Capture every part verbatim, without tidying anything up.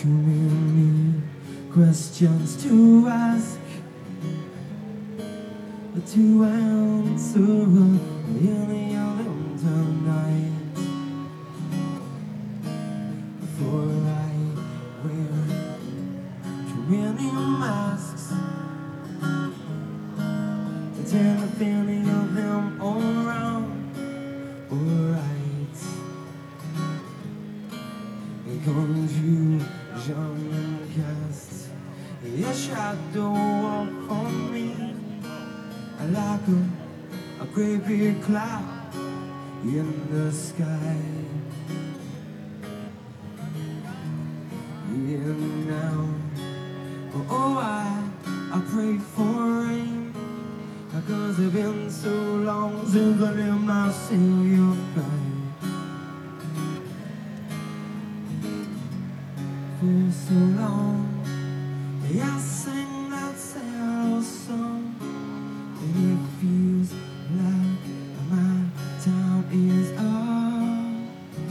too many questions to ask, to answer any of them tonight. For I wear too many masks to tell if any of them all wrong or right. Confusion casts a shadow upon me, like a, a great big cloud in the sky. And now, oh, I, I pray for rain, because it's been so long since I let myself your pain. For so long, I sang that sad song, and it feels like my time is up.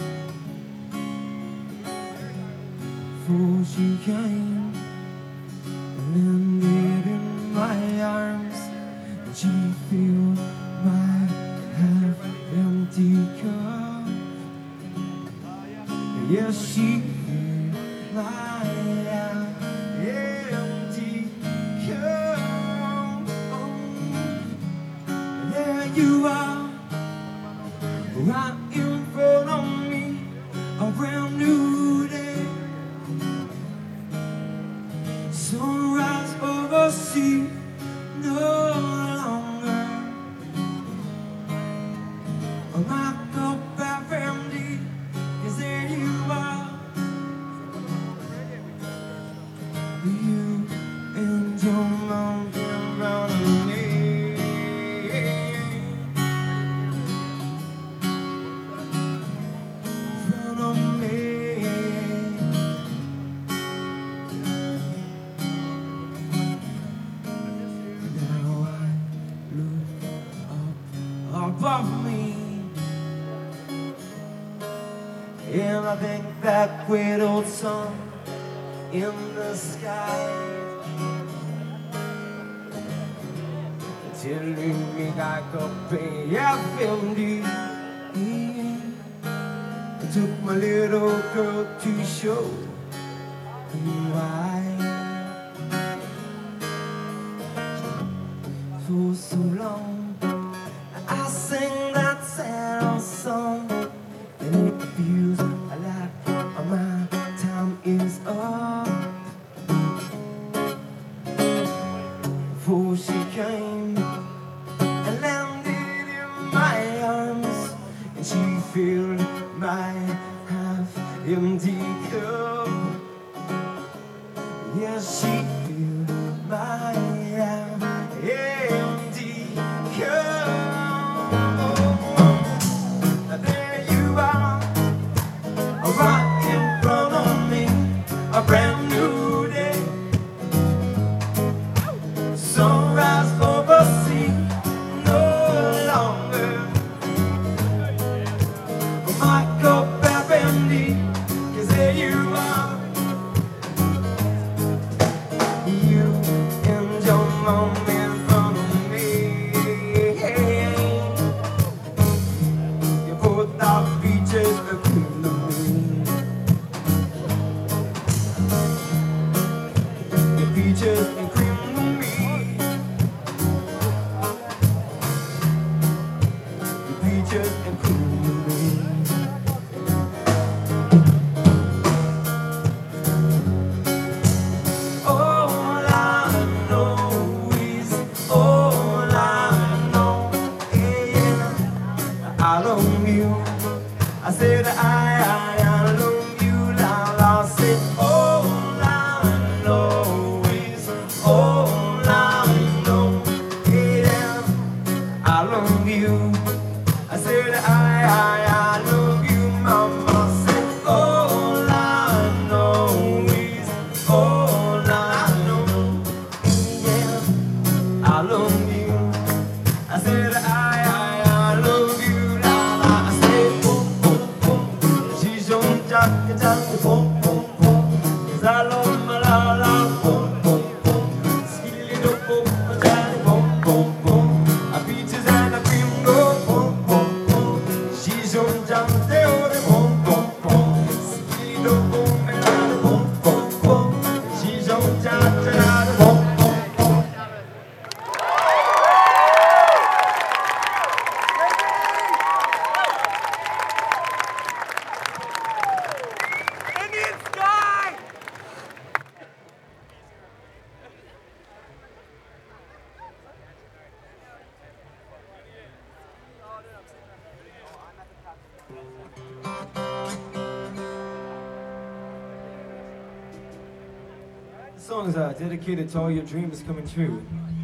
For she came and landed in my arms, and she filled my half-empty cup. Yes, she my empty cup. There you are, right in front of me, a brand new day. Sunrise over sea, no longer. My cup half empty, 'cause there you are. You and your mom in front of me, in front of me. Now I look up above me, and I think that great old sun in the sky, telling me like a F M D. It took my little girl to show me why. For so long I sang that sad song, and it feels like my time is up. For she came and landed in my arms, and she filled my half-empty cup. Yes, she filled my half-empty cup. There you are, right in front of me, a brand new day. Sunrise over sea, no longer. My cup half empty, 'cause there you are. You and your mom in front of me. You put the beaches between the me. The beaches and cream to me. The beaches and cream to me. All I know is, all I know, yeah, I love you. I said I, I, I love you, la, la, said all I know is, all I know, yeah, I love you. I said I, I, I love you, mama, said all I know is, all I know, yeah, I love you. I said I, I, I love you, la, la, I said boom, boom, boom. She's on jack, jack, boom, boom, boom. Salom la la, boom boom boom, skilly do boom, jolly boom boom boom, a peaches and a cream go boom boom boom, she's on jante ore boom boom boom, skilly do boom and boom boom boom, she's on jante ore boom boom boom. The songs are dedicated to all your dreams coming true.